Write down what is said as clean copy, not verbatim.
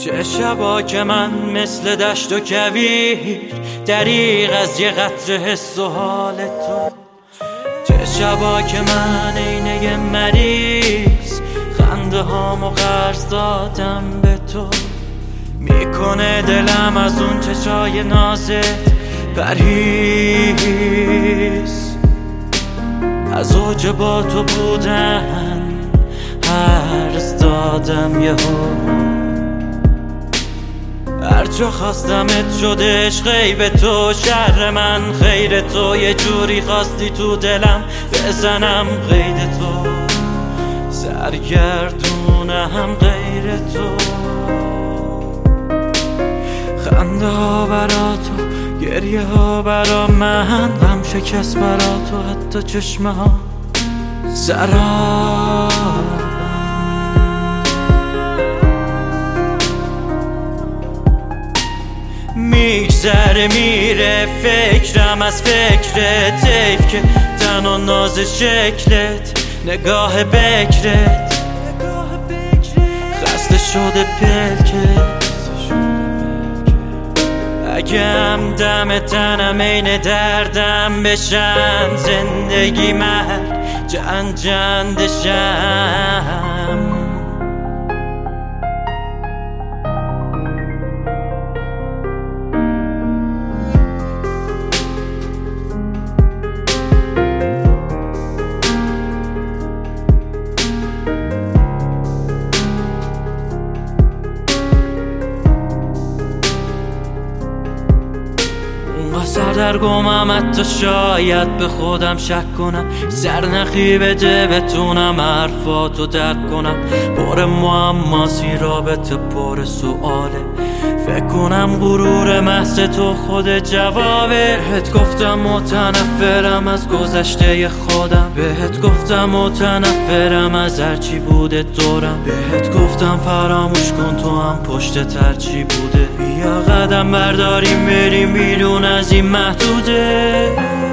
چه شبا که من مثل دشت و کویر دریغ از یه قطره حس و حال تو. چه شبا که من عینه مریض خنده هامو قرض دادم به تو. میکنه دلم از اون چشای نازت پرهیز، از اوج با تو بودن هرز دادم یهو. هر جا خواستمت شد عشقی به تو، شر من خیر تو. یه جوری خواستی تو دلم بزنم قید تو، سرگردونم غیر تو. خنده ها برا تو، گریه ها برا من، غم شکست برا تو، حتی چشمه ها سراب. میگذره میره فکرم از فکرت، حیف که تن و ناز شکلت، نگاه بکرت خسته شده پلکت. اگه هم دم تنم این دردم بشم، زندگی مرد جندشم. سردرگمم حتی شاید به خودم شک کنم، سرنخی بده بتونم حرفاتو درک کنم. پر معماسی رابطه پر سواله، فکر کنم غرور محض تو خود جوابه. بهت گفتم متنفرم از گذشته خودم، بهت گفتم متنفرم از هرچی بوده دورم. بهت گفتم فراموش کن تو هم پشت ترچی بوده. بیا قدم برداریم بریم بیرون از این محدوده.